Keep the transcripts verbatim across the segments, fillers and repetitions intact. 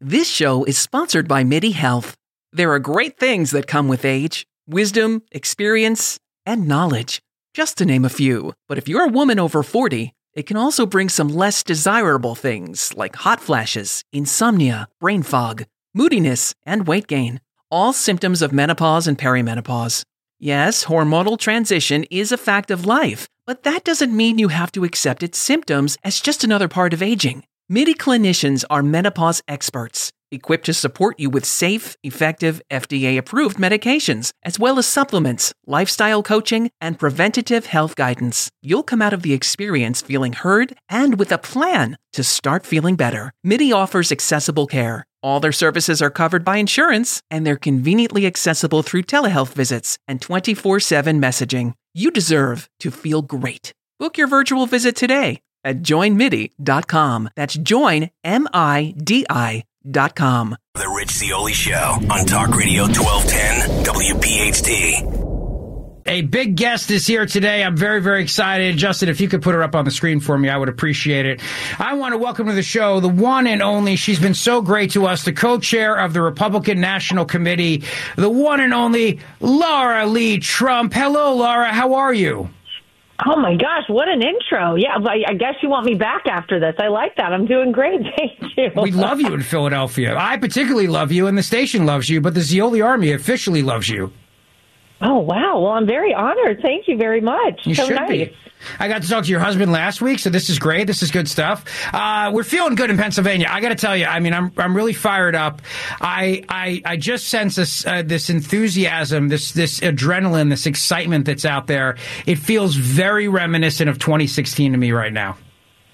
This show is sponsored by MIDI Health. There are great things that come with age: wisdom, experience, and knowledge, just to name a few. But if you're a woman over forty, it can also bring some less desirable things like hot flashes, insomnia, brain fog, moodiness, and weight gain, all symptoms of menopause and perimenopause. Yes, hormonal transition is a fact of life, but that doesn't mean you have to accept its symptoms as just another part of aging. MIDI clinicians are menopause experts, equipped to support you with safe, effective, F D A-approved medications, as well as supplements, lifestyle coaching, and preventative health guidance. You'll come out of the experience feeling heard and with a plan to start feeling better. MIDI offers accessible care. All their services are covered by insurance, and they're conveniently accessible through telehealth visits and twenty-four seven messaging. You deserve to feel great. Book your virtual visit today at join midi dot com. That's join, M I D I dot com. The Rich Zeoli Show on Talk Radio twelve ten W P H T. A big guest is here today. I'm very, very excited. Justin, if you could put her up on the screen for me, I would appreciate it. I want to welcome to the show the one and only, she's been so great to us, the co-chair of the Republican National Committee, the one and only Laura Lee Trump. Hello, Laura. How are you? Oh, my gosh, what an intro. Yeah, I, I guess you want me back after this. I like that. I'm doing great. Thank you. We love you in Philadelphia. I particularly love you, and the station loves you, but the Zeoli Army officially loves you. Oh, wow. Well, I'm very honored. Thank you very much. You so should nice. be. I got to talk to your husband last week, so this is great. This is good stuff. Uh, we're feeling good in Pennsylvania. I got to tell you, I mean, I'm I'm really fired up. I I, I just sense this uh, this enthusiasm, this this adrenaline, this excitement that's out there. It feels very reminiscent of twenty sixteen to me right now.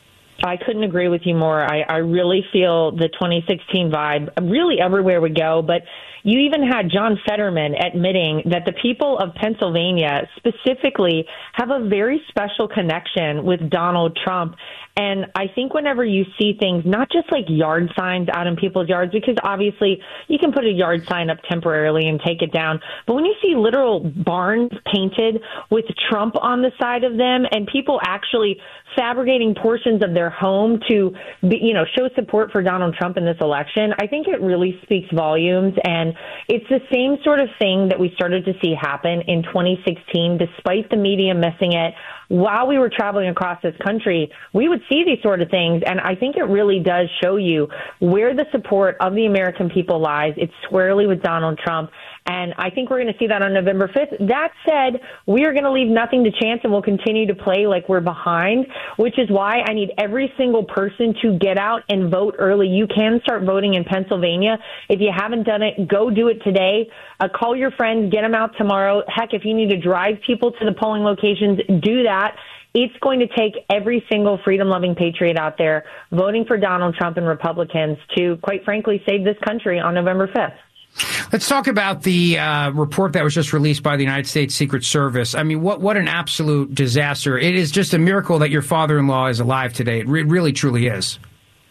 I couldn't agree with you more. I, I really feel the twenty sixteen vibe really everywhere we go, but you even had John Fetterman admitting that the people of Pennsylvania specifically have a very special connection with Donald Trump. And I think whenever you see things, not just like yard signs out in people's yards, because obviously you can put a yard sign up temporarily and take it down, but when you see literal barns painted with Trump on the side of them and people actually fabricating portions of their home to, be, you know, show support for Donald Trump in this election, I think it really speaks volumes. And it's the same sort of thing that we started to see happen in twenty sixteen, despite the media missing it. While we were traveling across this country, we would see these sort of things, and I think it really does show you where the support of the American people lies. It's squarely with Donald Trump, and I think we're going to see that on November fifth. That said, we are going to leave nothing to chance, and we'll continue to play like we're behind, which is why I need every single person to get out and vote early. You can start voting in Pennsylvania. If you haven't done it, go do it today. Uh, call your friends, get them out tomorrow. Heck, if you need to drive people to the polling locations, do that. It's going to take every single freedom-loving patriot out there voting for Donald Trump and Republicans to, quite frankly, save this country on November fifth. Let's talk about the uh, report that was just released by the United States Secret Service. I mean, what what an absolute disaster. It is just a miracle that your father-in-law is alive today. It re- really, truly is.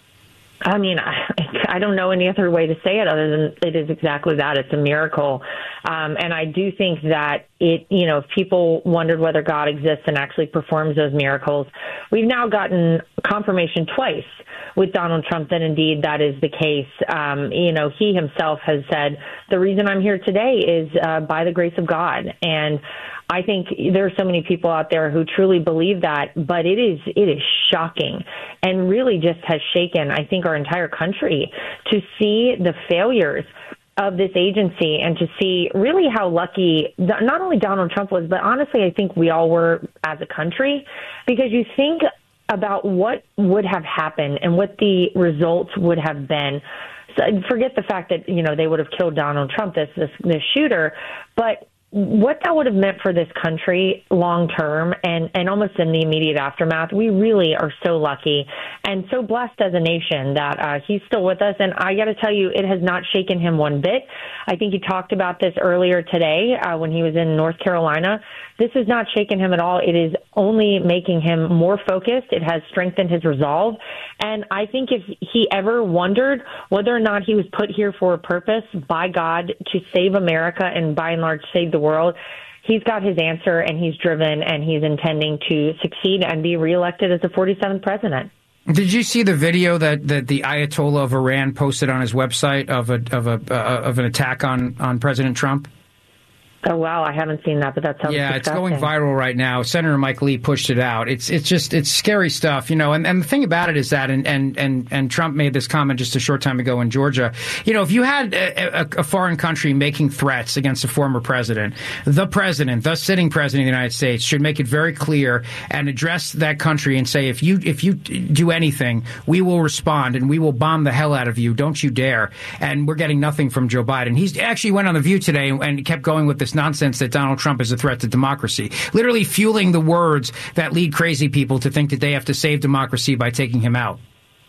I mean, I, I don't know any other way to say it other than it is exactly that. It's a miracle. Um, and I do think that it, you know, if people wondered whether God exists and actually performs those miracles, we've now gotten confirmation twice with Donald Trump that indeed that is the case. Um, you know, he himself has said, the reason I'm here today is uh, by the grace of God. And I think there are so many people out there who truly believe that, but it is it is shocking and really just has shaken, I think, our entire country to see the failures of this agency and to see really how lucky not only Donald Trump was, but honestly, I think we all were as a country, because you think about what would have happened and what the results would have been. So forget the fact that, you know, they would have killed Donald Trump, this this, this shooter, but what that would have meant for this country long term and, and almost in the immediate aftermath. We really are so lucky and so blessed as a nation that uh, he's still with us. And I got to tell you, it has not shaken him one bit. I think he talked about this earlier today uh, when he was in North Carolina. This has not shaken him at all. It is only making him more focused. It has strengthened his resolve. And I think if he ever wondered whether or not he was put here for a purpose by God to save America and by and large save the world, he's got his answer and he's driven and he's intending to succeed and be reelected as the forty-seventh president. Did you see the video that, that the Ayatollah of Iran posted on his website of a of a uh, of an attack on, on President Trump? Oh, wow. I haven't seen that, but that sounds Yeah, disgusting. It's going viral right now. Senator Mike Lee pushed it out. It's it's just it's scary stuff, you know. And, and the thing about it is that, and, and, and, and Trump made this comment just a short time ago in Georgia, you know, if you had a, a, a foreign country making threats against a former president, the president, the sitting president of the United States should make it very clear and address that country and say, if you if you do anything, we will respond and we will bomb the hell out of you. Don't you dare. And we're getting nothing from Joe Biden. He actually went on The View today and kept going with this nonsense that Donald Trump is a threat to democracy, literally fueling the words that lead crazy people to think that they have to save democracy by taking him out.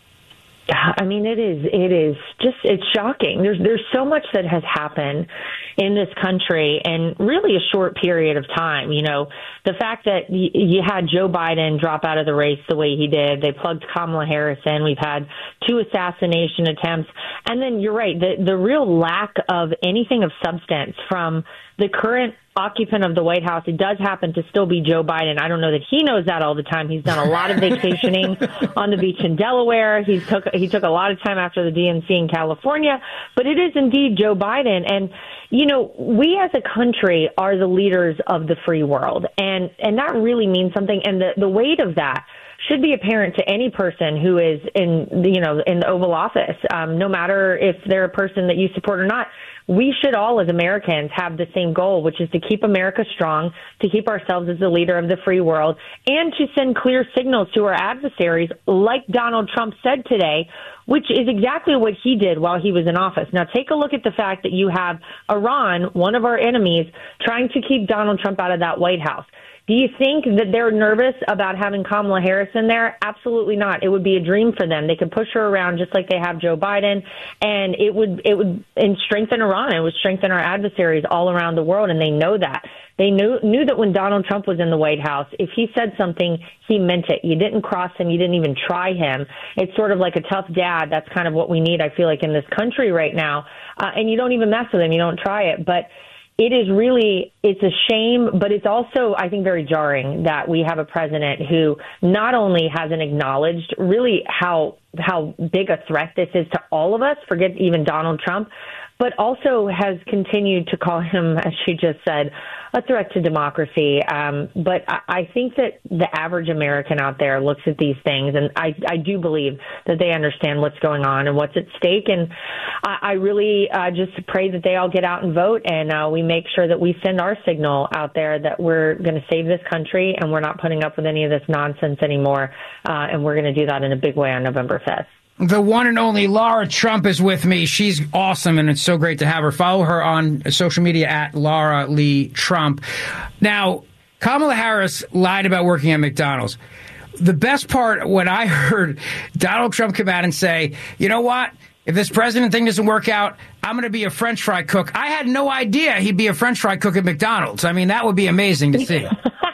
I mean, it is, it is just, it's shocking. There's, there's so much that has happened in this country in really a short period of time. You know, the fact that y- you had Joe Biden drop out of the race the way he did, they plugged Kamala Harris in, we've had two assassination attempts. And then you're right, the, the real lack of anything of substance from the current occupant of the White House. It does happen to still be Joe Biden. I don't know that he knows that all the time. He's done a lot of vacationing on the beach in Delaware. He took he took a lot of time after the D N C in California. But it is indeed Joe Biden. And, you know, we as a country are the leaders of the free world. And, and that really means something. And the, the weight of that should be apparent to any person who is in, you know, in the Oval Office, um, no matter if they're a person that you support or not. We should all, as Americans, have the same goal, which is to keep America strong, to keep ourselves as the leader of the free world, and to send clear signals to our adversaries, like Donald Trump said today, which is exactly what he did while he was in office. Now, take a look at the fact that you have Iran, one of our enemies, trying to keep Donald Trump out of that White House. Do you think that they're nervous about having Kamala Harris in there? Absolutely not. It would be a dream for them. They could push her around just like they have Joe Biden, and it would it would and strengthen Iran. It would strengthen our adversaries all around the world, and they know that. They knew knew that when Donald Trump was in the White House, if he said something, he meant it. You didn't cross him. You didn't even try him. It's sort of like a tough dad. That's kind of what we need, I feel like, in this country right now. Uh, and you don't even mess with him. You don't try it. But it is really, it's a shame, but it's also, I think, very jarring that we have a president who not only hasn't acknowledged really how how big a threat this is to all of us, forget even Donald Trump, but also has continued to call him, as she just said, a threat to democracy. Um, but I, I think that the average American out there looks at these things, and I, I do believe that they understand what's going on and what's at stake. And I, I really uh, just pray that they all get out and vote, and uh, we make sure that we send our signal out there that we're going to save this country and we're not putting up with any of this nonsense anymore. Uh, and we're going to do that in a big way on November fifth. The one and only Lara Trump is with me. She's awesome, and it's so great to have her. Follow her on social media at Lara Lee Trump. Now, Kamala Harris lied about working at McDonald's. The best part, when I heard Donald Trump come out and say, you know what? If this president thing doesn't work out, I'm going to be a French fry cook. I had no idea he'd be a French fry cook at McDonald's. I mean, that would be amazing to see.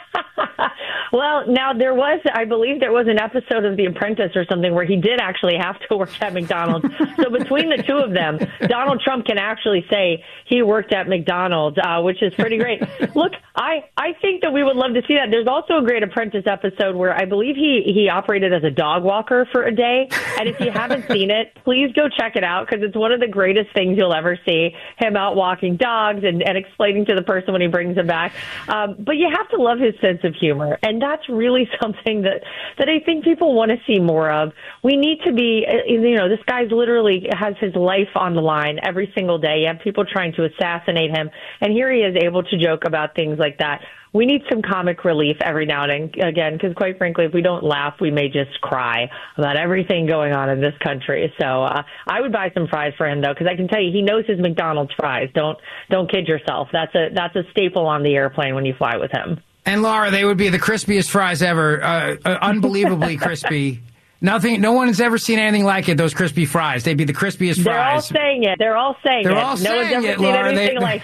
Well, now there was, I believe there was an episode of The Apprentice or something where he did actually have to work at McDonald's. So between the two of them, Donald Trump can actually say he worked at McDonald's, uh, which is pretty great. Look, I, I think that we would love to see that. There's also a great Apprentice episode where I believe he, he operated as a dog walker for a day. And if you haven't seen it, please go check it out, because it's one of the greatest things you'll ever see, him out walking dogs and, and explaining to the person when he brings them back. Um, but you have to love his sense of humor. And that's really something that, that I think people want to see more of. We need to be, you know, this guy's literally has his life on the line every single day. You have people trying to assassinate him, and here he is able to joke about things like that. We need some comic relief every now and again, because quite frankly, if we don't laugh, we may just cry about everything going on in this country. So uh, I would buy some fries for him, though, because I can tell you he knows his McDonald's fries. Don't don't kid yourself. That's a that's a staple on the airplane when you fly with him. And Lara, they would be the crispiest fries ever, uh, uh, unbelievably crispy. Nothing. No one has ever seen anything like it. Those crispy fries. They'd be the crispiest They're fries. They're all saying it. They're all saying They're it. all no saying one's ever it, seen Lara. anything they, like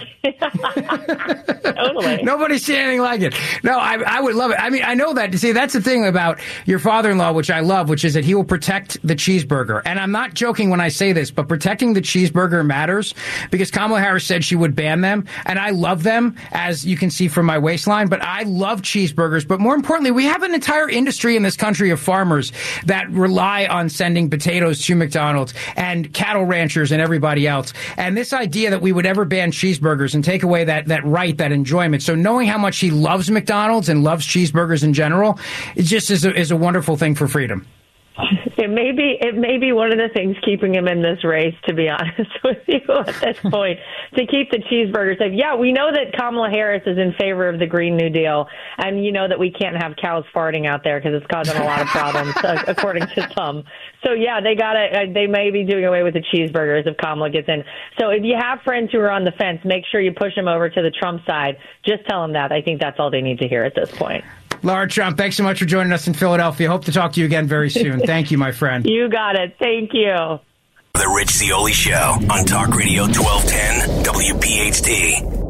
it. Totally. Nobody's seen anything like it. No, I, I would love it. I mean, I know that. See, that's the thing about your father-in-law, which I love, which is that he will protect the cheeseburger. And I'm not joking when I say this, but protecting the cheeseburger matters, because Kamala Harris said she would ban them, and I love them, as you can see from my waistline. But I love cheeseburgers. But more importantly, we have an entire industry in this country of farmers that rely on sending potatoes to McDonald's and cattle ranchers and everybody else. And this idea that we would ever ban cheeseburgers and take away that, that right, that enjoyment. So knowing how much he loves McDonald's and loves cheeseburgers in general, it just is a, is a wonderful thing for freedom. It may be it may be one of the things keeping him in this race, to be honest with you, at this point, to keep the cheeseburgers safe. Yeah, we know that Kamala Harris is in favor of the Green New Deal, and you know that we can't have cows farting out there because it's causing a lot of problems, according to some. So, yeah, they got it. They may be doing away with the cheeseburgers if Kamala gets in. So if you have friends who are on the fence, make sure you push them over to the Trump side. Just tell them that. I think that's all they need to hear at this point. Laura Trump, thanks so much for joining us in Philadelphia. Hope to talk to you again very soon. Thank you, my friend. You got it. Thank you. The Rich Zeoli Show on Talk Radio twelve ten W P H T.